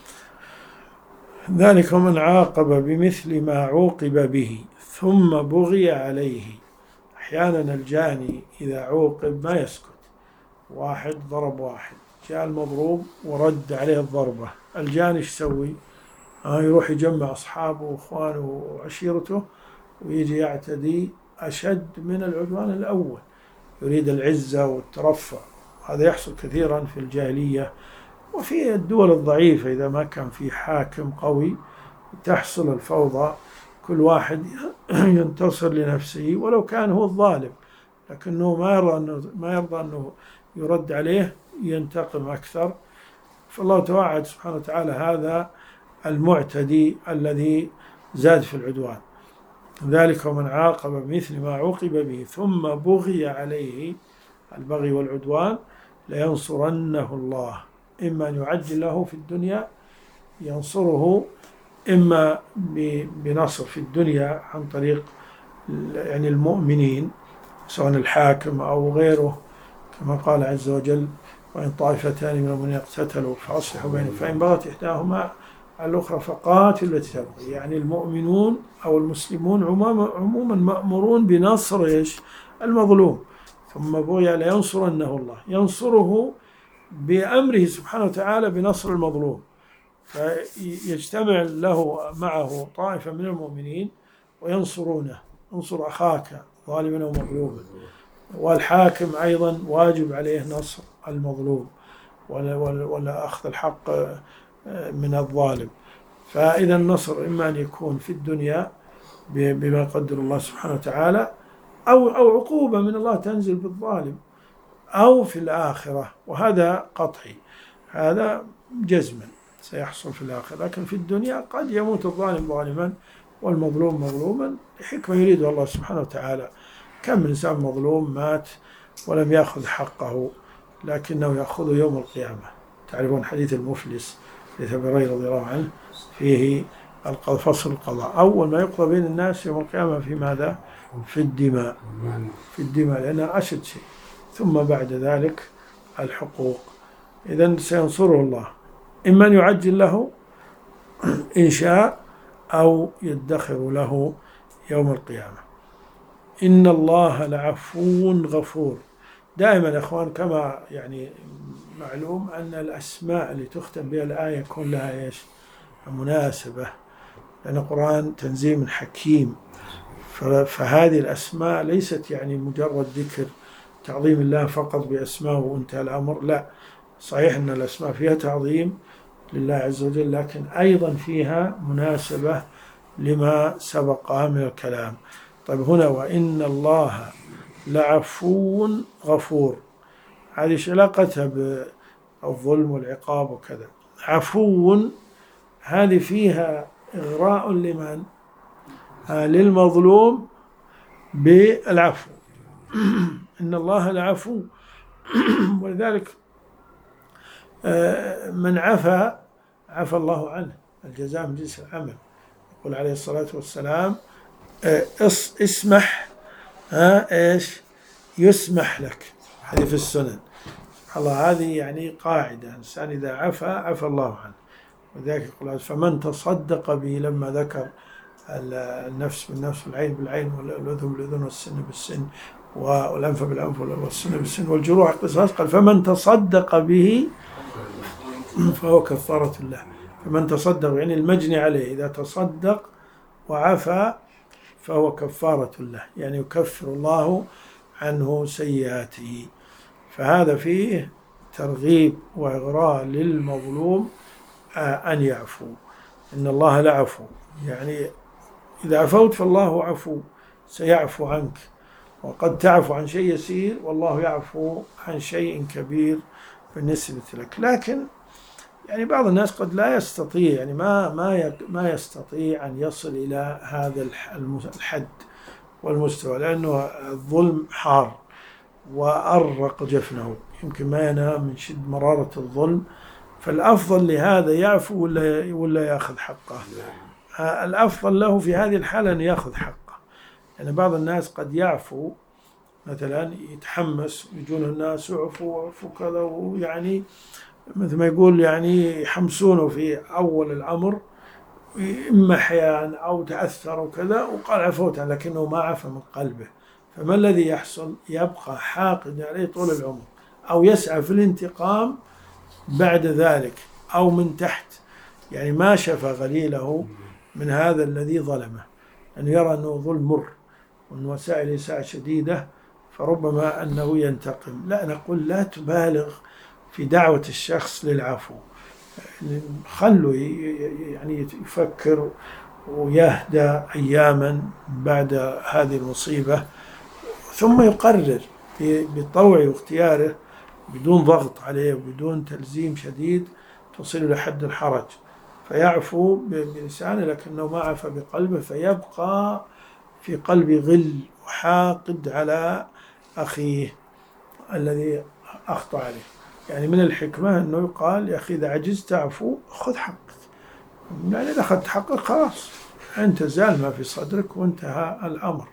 A: ذلك من عاقب بمثل ما عوقب به ثم بغي عليه. أحيانا الجاني إذا عوقب ما يسكت، واحد ضرب واحد، جاء المضروب ورد عليه الضربة، الجاني ايش يسوي؟ يروح يجمع أصحابه وإخوانه وعشيرته ويجي يعتدي أشد من العدوان الأول، يريد العزة والترفع. هذا يحصل كثيرا في الجاهلية وفي الدول الضعيفة، إذا ما كان في حاكم قوي تحصل الفوضى، كل واحد ينتصر لنفسه ولو كان هو الظالم، لكنه ما يرضى أنه يرد عليه، ينتقم أكثر. فالله توعد سبحانه وتعالى هذا المعتدي الذي زاد في العدوان. ذلك ومن عاقب بمثل ما عوقب به ثم بغي عليه، البغي والعدوان، لينصرنه الله، إما أن يعجل له في الدنيا، ينصره إما بنصر في الدنيا عن طريق يعني المؤمنين سواء الحاكم أو غيره، كما قال عز وجل: وإن طائفتان من المؤمنين اقتتلوا فأصلحوا بينهم فإن بغت إحداهما على الأخرى فقاتلوا التي تبغي. يعني المؤمنون أو المسلمون عموما مأمورون بنصر المظلوم. ثم بغي لينصرنه الله، ينصره بأمره سبحانه وتعالى بنصر المظلوم، فيجتمع له معه طائفة من المؤمنين وينصرونه. انصر أخاك ظالما أو مظلوما. والحاكم أيضا واجب عليه نصر المظلوم ولا أخذ الحق من الظالم. فإذا النصر إما أن يكون في الدنيا بما قدر الله سبحانه وتعالى، أو عقوبة من الله تنزل بالظالم، أو في الآخرة، وهذا قطعي، هذا جزما سيحصل في الآخرة. لكن في الدنيا قد يموت الظالم ظالما والمظلوم مظلوما لحكمة يريدها الله سبحانه وتعالى. كم من إنسان مظلوم مات ولم يأخذ حقه لكنه يأخذه يوم القيامة. تعرفون حديث المفلس لأبي هريرة رضي الله عنه فيه فصل القضاء. أول ما يقضى بين الناس يوم القيامة في ماذا؟ في الدماء، لأنها أشد شيء، ثم بعد ذلك الحقوق. إذن سينصره الله، إما أن يعجل له إن شاء أو يدخر له يوم القيامة. إن الله لعفو غفور. دائما يا أخوان كما يعني معلوم أن الأسماء اللي تختم بها الآية يكون لها مناسبة، لأن القرآن تنزيل حكيم، فهذه الأسماء ليست يعني مجرد ذكر تعظيم الله فقط بأسماء وانتهى الأمر، لا، صحيح أن الأسماء فيها تعظيم لله عز وجل، لكن أيضا فيها مناسبة لما سبق من الكلام. طيب هنا وإن الله لعفو غفور، هذه ايش علاقتها بالظلم والعقاب وكذا؟ عفو هذه فيها إغراء لمن؟ للمظلوم بالعفو. إن الله لعفو. ولذلك من عفا عفى الله عنه، الجزاء من جنس العمل. يقول عليه الصلاة والسلام اسمح ايش يسمح لك، هذه في السنن. الله هذه يعني قاعدة، الإنسان إذا عفى الله عنه. وذلك يقول فمن تصدق به، لما ذكر النفس بالنفس والعين بالعين والأذن بالأذن والسن بالسن والأنف بالأنف والسن بالسن والجروح قصاص، قال فمن تصدق به فهو كفارة له. فمن تصدق يعني المجني عليه إذا تصدق وعفى فهو كفارة له، يعني يكفر الله عنه سيئاته. فهذا فيه ترغيب وإغراء للمظلوم أن يعفو. إن الله لعفو، يعني إذا عفوت فالله عفو سيعفو عنك، وقد تعفو عن شيء يسير والله يعفو عن شيء كبير بالنسبة لك. لكن يعني بعض الناس قد لا يستطيع، يعني ما يستطيع أن يصل إلى هذا الحد والمستوى، لأنه الظلم حار وأرق جفنه، يمكن ما ينام من شد مرارة الظلم. فالأفضل لهذا يعفو ولا يأخذ حقه؟ الأفضل له في هذه الحالة أن يأخذ حقه. يعني بعض الناس قد يعفو، مثلا يتحمس يجون الناس يعفو كذا، ويعني مثل ما يقول يعني يحمسونه في أول الأمر، إما حيان أو تأثر وكذا وقال عفوت، لكنه ما عفى من قلبه. فما الذي يحصل؟ يبقى حاقد عليه طول العمر، أو يسعى في الانتقام بعد ذلك، أو من تحت، يعني ما شفى غليله من هذا الذي ظلمه، أن يرى أنه ظلم مر وأن وسائل إساءة شديدة، فربما أنه ينتقم. لا، نقول لا تبالغ في دعوة الشخص للعفو، خلوا يعني يفكر ويهدى أياما بعد هذه المصيبة، ثم يقرر بطوعه واختياره بدون ضغط عليه وبدون تلزيم شديد تصل لحد الحرج، فيعفو بلسانه لكنه ما عفى بقلبه، فيبقى في قلبه غل وحاقد على أخيه الذي أخطأ عليه. يعني من الحكمة أنه يقال يا أخي إذا عجزت عفو خذ حقك، يعني إذا أخذت حقك خلاص أنت زال ما في صدرك وانتهى الأمر.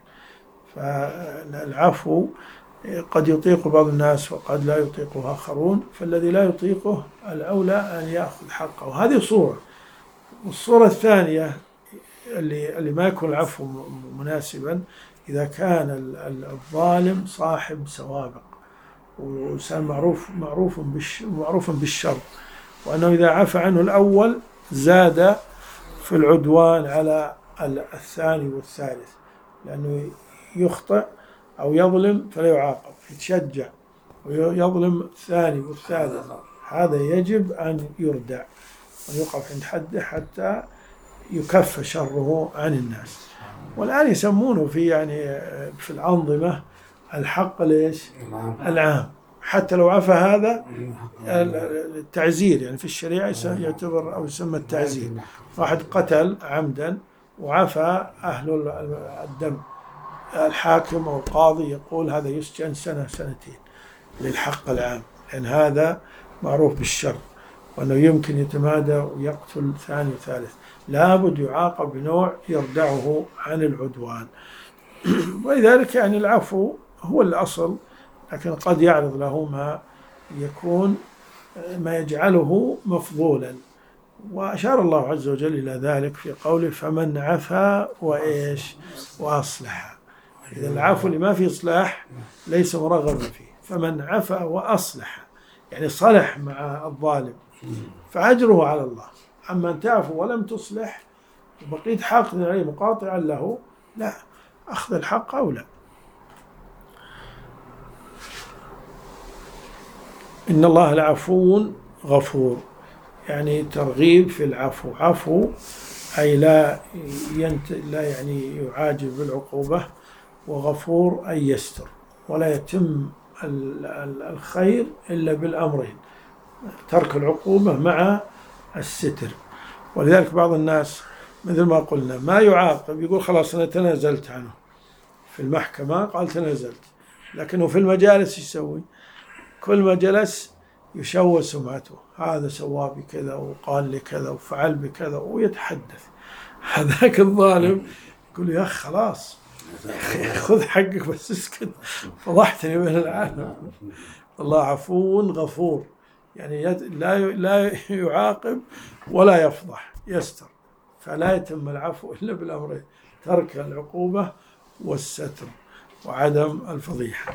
A: فالعفو قد يطيق بعض الناس وقد لا يطيقه آخرون، فالذي لا يطيقه الأولى أن يأخذ حقه. وهذه صورة. والصورة الثانية اللي ما يكون العفو مناسبا، إذا كان الظالم صاحب سوابق وإنسان معروف بالشر، وأنه إذا عفى عنه الأول زاد في العدوان على الثاني والثالث، لأنه يخطئ أو يظلم فلا يعاقب، يتشجع ويظلم الثاني والثالث. هذا يجب أن يردع ويوقف عند حده حتى يكف شره عن الناس. والآن يسمونه في الأنظمة الحق العام، حتى لو عفى هذا التعزير، يعني في الشريعة يعتبر أو يسمى التعزير. واحد قتل عمدا وعفى أهل الدم، الحاكم أو القاضي يقول هذا يسجن سنة سنتين للحق العام، لأن هذا معروف بالشر وأنه يمكن يتمادى ويقتل ثاني وثالث، لابد يعاقب بنوع يردعه عن العدوان. ولذلك يعني العفو هو الأصل، لكن قد يعرض له ما يكون ما يجعله مفضولا. وأشار الله عز وجل إلى ذلك في قوله فمن عفا وأصلح. إذا العفو اللي ما فيه إصلاح ليس مرغبا فيه، فمن عفا وأصلح يعني صلح مع الظالم فأجره على الله. أما أن تعفو ولم تصلح وبقيت حاقد عليه مقاطعا له، لا، أخذ الحق أولى. إن الله لعفو غفور، يعني ترغيب في العفو. عفو أي لا يعني يعاجل بالعقوبة، وغفور أي يستر، ولا يتم الخير إلا بالأمرين، ترك العقوبة مع الستر. ولذلك بعض الناس مثل ما قلنا ما يعاقب، يقول خلاص أنا تنازلت عنه في المحكمة، قال تنازلت، لكنه في المجالس يسوي كل ما جلس يشوه سمعته، هذا سوى بكذا وقال لي كذا وفعل بكذا ويتحدث. هذاك الظالم يقول يا أخي خلاص خذ حقك بس اسكت، فضحتني بين العالم. الله عفو غفور، يعني لا يعاقب ولا يفضح، يستر، فلا يتم العفو إلا بالأمرين، ترك العقوبة والستر وعدم الفضيحة.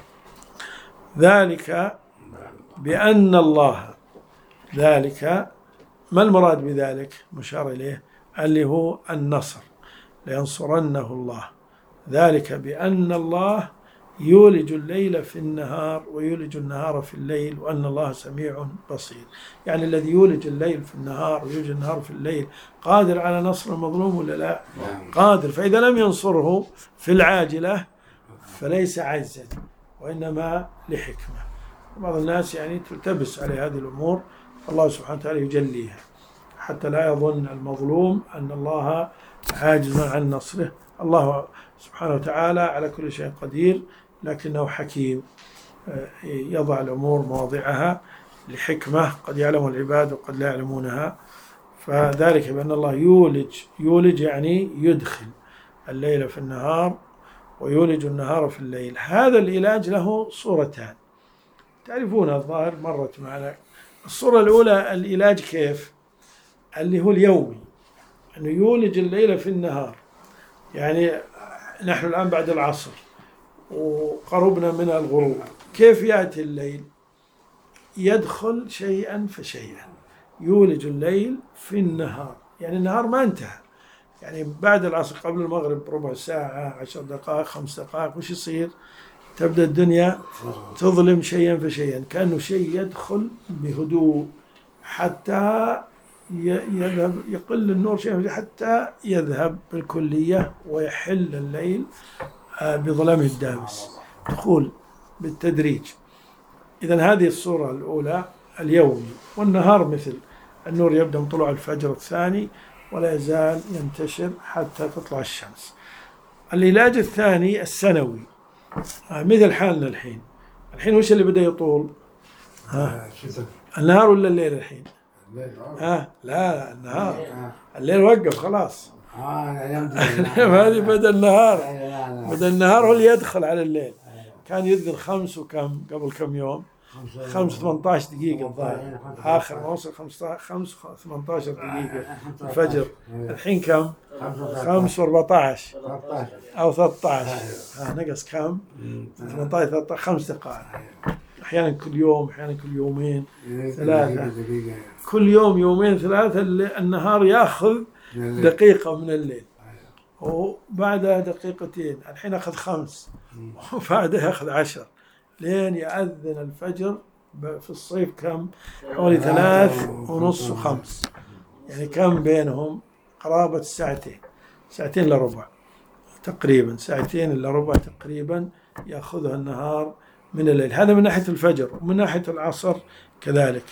A: ذلك بأن الله، ذلك ما المراد بذلك؟ مشار إليه اللي هو النصر، لينصرنه الله. ذلك بأن الله يولج الليل في النهار ويولج النهار في الليل وأن الله سميع بصير. يعني الذي يولج الليل في النهار ويولج النهار في الليل قادر على نصر المظلوم ولا لا؟ قادر. فإذا لم ينصره في العاجلة فليس عجزا وإنما لحكمة. بعض الناس يعني تلتبس عليه هذه الأمور، الله سبحانه وتعالى يجليها حتى لا يظن المظلوم أن الله عاجز عن نصره. الله سبحانه وتعالى على كل شيء قدير، لكنه حكيم يضع الأمور مواضعها لحكمة قد يعلم العباد وقد لا يعلمونها. فذلك بأن الله يولج يعني يدخل الليل في النهار ويولج النهار في الليل. هذا العلاج له صورتان تعرفونها الظاهر، مرت معنا. الصورة الأولى العلاج كيف؟ اللي هو اليومي، أنه يولج الليل في النهار. يعني نحن الآن بعد العصر وقربنا من الغروب، كيف يأتي الليل؟ يدخل شيئا فشيئا، يولج الليل في النهار، يعني النهار ما انتهى. يعني بعد العصر قبل المغرب ربع ساعة 10 دقائق 5 دقائق وش يصير؟ تبدأ الدنيا تظلم شيئا فشيئا، كأنه شيء يدخل بهدوء حتى يقل النور شيئا حتى يذهب بالكلية ويحل الليل بظلامه الدامس، دخول بالتدريج. إذن هذه الصورة الأولى اليومي. والنهار مثل النور يبدأ من طلوع الفجر الثاني ولا يزال ينتشر حتى تطلع الشمس. العلاج الثاني السنوي، مثل حالنا الحين وش اللي بدأ يطول؟ النهار ولا الليل الحين؟ لا النهار، الليل وقف خلاص. هذه بدأ النهار هو اللي يدخل على الليل. كان يذن 5 وكم قبل كم يوم 18 دقيقة الظاهر، آخر ما وصل 18 دقيقة الفجر. الحين كم؟ 5:14 أو 13. نقص كم؟ 18 13 5 دقائق. أحيانا كل يوم، أحيانا كل يومين 3، كل يوم يومين 3 النهار يأخذ دقيقة من الليل، وبعدها دقيقتين. الحين أخذ 5 وبعدها يأخذ 10 لين يأذن الفجر. في الصيف كم؟ حوالي 3:30 و5، يعني كم بينهم؟ قرابة ساعتين إلا ربع تقريبا، 2 إلا ربع تقريبا يأخذها النهار من الليل. هذا من ناحية الفجر. ومن ناحية العصر كذلك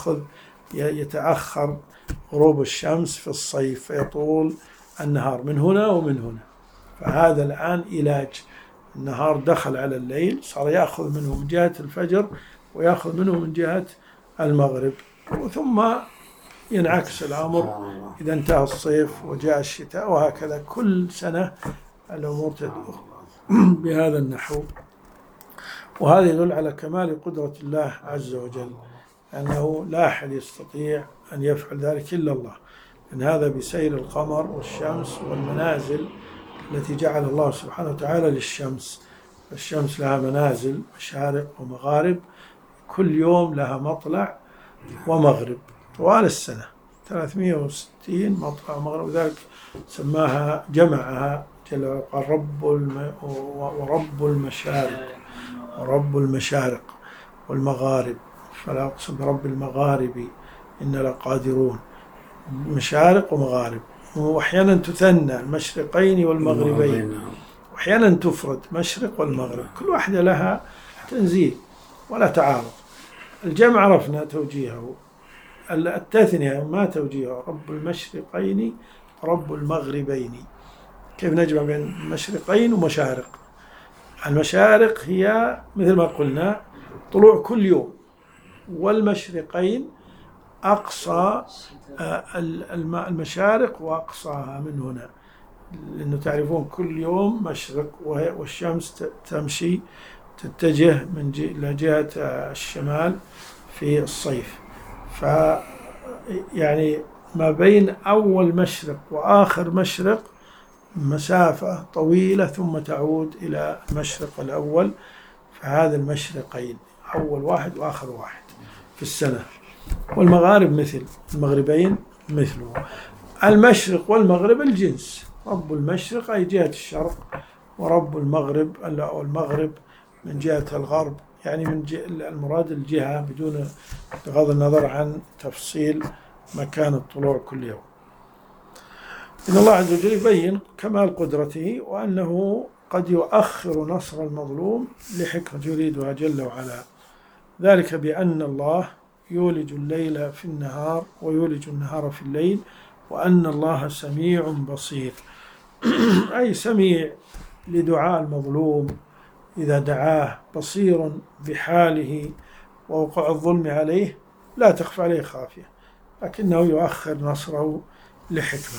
A: يتأخر غروب الشمس في الصيف فيطول النهار من هنا ومن هنا. فهذا الآن علاج، النهار دخل على الليل، صار يأخذ منه من جهة الفجر ويأخذ منه من جهة المغرب، وثم ينعكس الأمر إذا انتهى الصيف وجاء الشتاء، وهكذا كل سنة الأمور تدور بهذا النحو. وهذا يدل على كمال قدرة الله عز وجل، أنه لا أحد يستطيع أن يفعل ذلك إلا الله. إن هذا بسير القمر والشمس والمنازل التي جعل الله سبحانه وتعالى للشمس. الشمس لها منازل، مشارق ومغارب، كل يوم لها مطلع ومغرب طوال السنة، 360 مطلع ومغرب. وذلك سماها جمعها جل وعلا ورب المشارق ورب المشارق والمغارب، فلا أقسم برب المغارب إن لقادرون. مشارق ومغارب، وأحيانا تثنى المشرقين والمغربين، وأحيانا تفرد مشرق والمغرب، كل واحدة لها تنزيه ولا تعارض. الجمع عرفنا توجيهه، التثنية ما توجيهه، رب المشرقين رب المغربين. كيف نجمع بين مشرقين ومشارق؟ المشارق هي مثل ما قلنا طلوع كل يوم، والمشرقين أقصى المشارق وأقصاها من هنا، لأنه تعرفون كل يوم مشرق والشمس تمشي تتجه إلى جهة الشمال في الصيف. يعني ما بين أول مشرق وآخر مشرق مسافة طويلة ثم تعود إلى المشرق الأول، فهذا المشرقين أول واحد وآخر واحد في السنة. والمغارب مثل المغربين مثله. المشرق والمغرب الجنس، رب المشرق أي جهة الشرق، ورب المغرب أو المغرب من جهة الغرب، يعني من المراد الجهة بدون بغض النظر عن تفصيل مكان الطلوع كل يوم. إن الله عز وجل يبين كمال قدرته وأنه قد يؤخر نصر المظلوم لحكمة يريدها جل وعلا، ذلك بأن الله يولج الليل في النهار ويولج النهار في الليل وأن الله سميع بصير. أي سميع لدعاء المظلوم إذا دعاه، بصير بحاله ووقوع الظلم عليه، لا تخفى عليه خافية، لكنه يؤخر نصره لحكمة.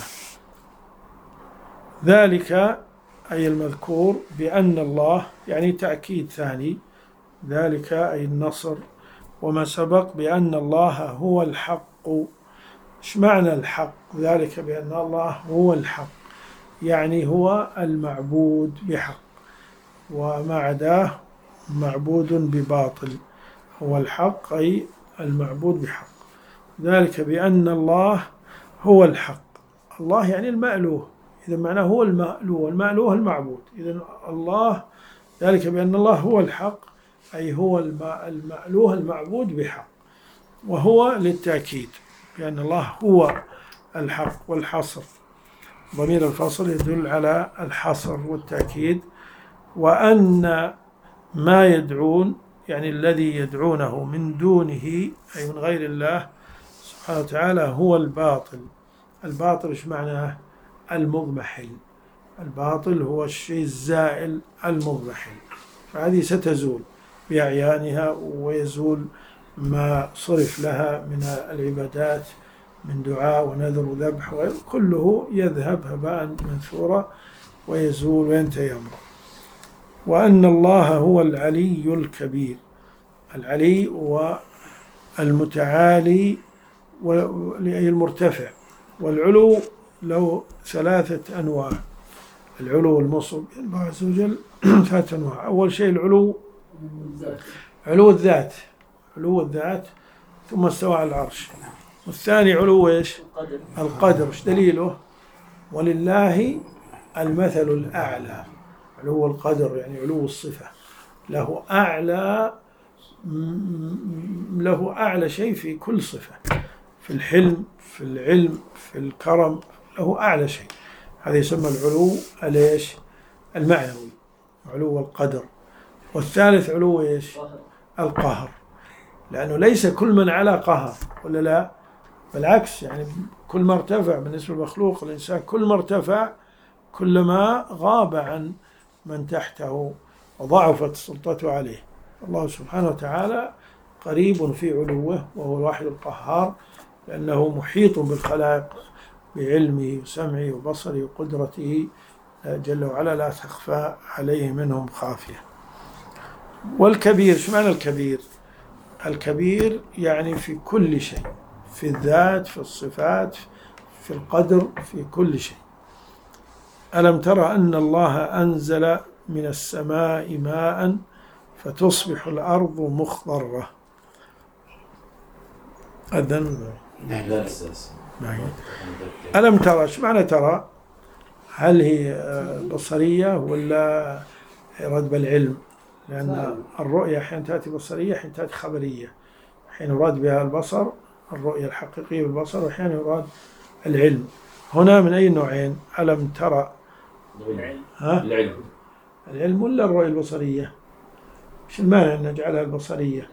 A: ذلك أي المذكور بأن الله، يعني تأكيد ثاني، ذلك أي النصر وما سبق بأن الله هو الحق. إيش معنى الحق؟ ذلك بأن الله هو الحق، يعني هو المعبود بحق، وما عداه معبود بباطل. هو الحق أي المعبود بحق. ذلك بأن الله هو الحق، الله يعني المألوه، إذا معناه هو المألوه، المألوه المعبود. إذا الله، ذلك بأن الله هو الحق أي هو المألوه المعبود بحق، وهو للتأكيد بأن الله هو الحق. والحصر ضمير الفصل يدل على الحصر والتأكيد. وأن ما يدعون، يعني الذي يدعونه من دونه أي من غير الله سبحانه وتعالى هو الباطل. الباطل إيش معناه؟ المضمحل. الباطل هو الشيء الزائل المضمحل، فهذه ستزول بأعيانها، ويزول ما صرف لها من العبادات من دعاء ونذر وذبح، كله يذهب هباء منثورا ويزول وينتهي أمره. وأن الله هو العلي الكبير. العلي هو المتعالي أي المرتفع، والعلو له ثلاثة أنواع. العلو الموصوف بالله عز وجل ثلاثة أنواع. أول شيء العلو علو الذات، علو الذات، ثم استوى على العرش. والثاني علو إيش؟ القدر. إيش دليله؟ ولله المثل الأعلى. علو القدر يعني علو الصفة، له أعلى شيء في كل صفة، في الحلم، في العلم، في الكرم، له أعلى شيء. هذا يسمى العلو الإيش؟ المعنوي، علو القدر. والثالث علو إيش؟ القهر، لأنه ليس كل من على قهر، ولا لا؟ بالعكس، يعني كل ما ارتفع بالنسبة للمخلوق الإنسان، كل ما ارتفع كلما غاب عن من تحته وضعفت سلطته عليه. الله سبحانه وتعالى قريب في علوه، وهو الواحد القهار، لأنه محيط بالخلائق بعلمه وسمعه وبصره وقدرته جل وعلا، لا تخفى عليه منهم خافية. والكبير، شو معنى الكبير؟ الكبير يعني في كل شيء، في الذات، في الصفات، في القدر، في كل شيء. ألم ترى أن الله أنزل من السماء ماء فتصبح الأرض مخضرة. أذن ألم ترى، ايش معنى ترى؟ هل هي بصرية ولا رد بالعلم؟ لأن الرؤية حين تأتي بصرية، حين تأتي خبرية، حين يراد بها البصر، الرؤية الحقيقية بالبصر، وحين يراد العلم. هنا من أي نوعين؟ ألم ترى ها؟
C: العلم.
A: العلم ولا الرؤية البصرية؟ مش المانع أن نجعلها البصرية؟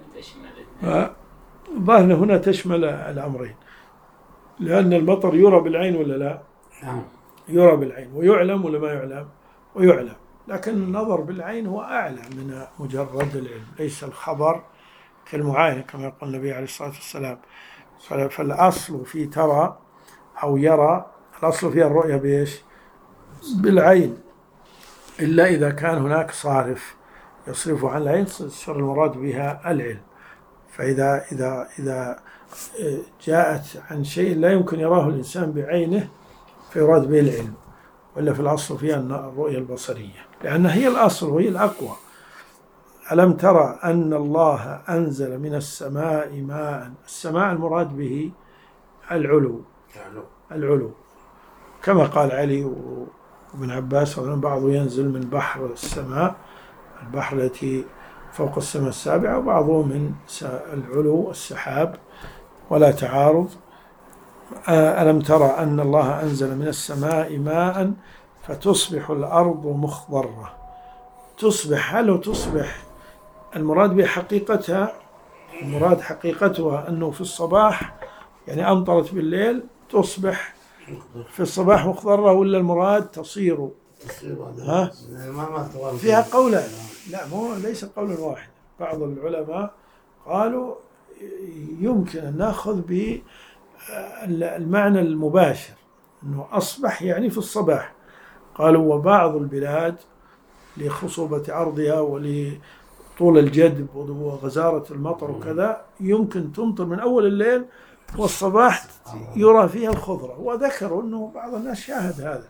A: ظاهر هنا تشمل الأمرين، لأن المطر يرى بالعين ولا لا؟
C: نعم.
A: يرى بالعين، ويعلم ولا ما يعلم؟ ويعلم، لكن النظر بالعين هو أعلى من مجرد العلم، ليس الخبر كالمعاينة كما يقول النبي عليه الصلاة والسلام. فالأصل في ترى أو يرى، الأصل فيها الرؤية بإيش؟ بالعين، إلا إذا كان هناك صارف يصرف عن العين صار المراد بها العلم. فإذا إذا جاءت عن شيء لا يمكن يراه الإنسان بعينه فيراد به العلم، ولا في الأصل فيها الرؤية البصرية، لأنها هي الأصل وهي الأقوى. ألم ترى أن الله أنزل من السماء ماء؟ السماء المراد به العلو، كما قال علي وابن عباس بعض ينزل من بحر السماء، البحر التي فوق السماء السابعة، وبعضه من العلو السحاب ولا تعارض. ألم ترى أن الله أنزل من السماء ماء فتصبح الأرض مخضرة. تصبح، هل تصبح المراد بحقيقتها؟ المراد حقيقتها أنه في الصباح يعني أمطرت بالليل تصبح في الصباح مخضرة، ولا المراد تصير؟ ها؟ فيها قولان، لا ليس قولا واحد. بعض العلماء قالوا يمكن أن نأخذ بالمعنى المباشر أنه أصبح يعني في الصباح. قالوا وبعض البلاد لخصوبة أرضها ولطول الجدب وغزارة المطر وكذا يمكن تمطر من أول الليل والصباح يرى فيها الخضرة، وذكروا أنه بعض الناس شاهد هذا.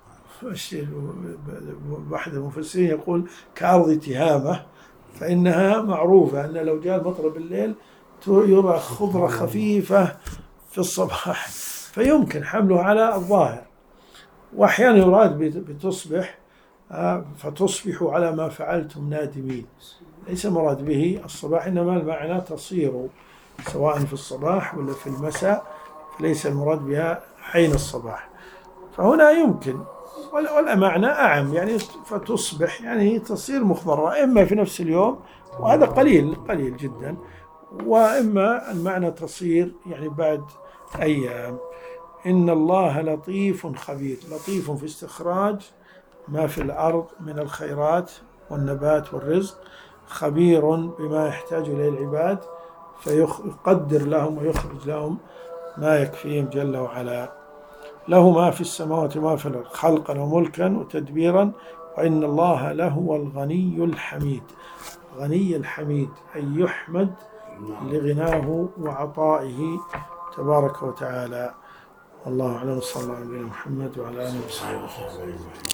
A: واحد المفسرين يقول كأرض تهامة، فإنها معروفة أن لو جاء المطر بالليل يرى خضرة خفيفة في الصباح، فيمكن حمله على الظاهر. وأحيانا يراد بتصبح فتصبحوا على ما فعلتم نادمين، ليس مراد به الصباح، إنما المعنى تصير سواء في الصباح ولا في المساء، فليس المراد بها حين الصباح. فهنا يمكن، ولا معنى أعم، يعني فتصبح يعني تصير مخضرة إما في نفس اليوم، وهذا قليل جدا، وإما المعنى تصير يعني بعد أيام. إن الله لطيف خبير، لطيف في استخراج ما في الأرض من الخيرات والنبات والرزق، خبير بما يحتاج إليه العباد، فيقدر لهم ويخرج لهم ما يكفيهم جل وعلا. له ما في السماوات وما في الأرض خلقا وملكا وتدبيرا، وإن الله لهو الغني الحميد. غني الحميد أي يحمد لغناه وعطائه تبارك وتعالى. والله أعلم، صلى الله عليه محمد وعلى آله وصحبه.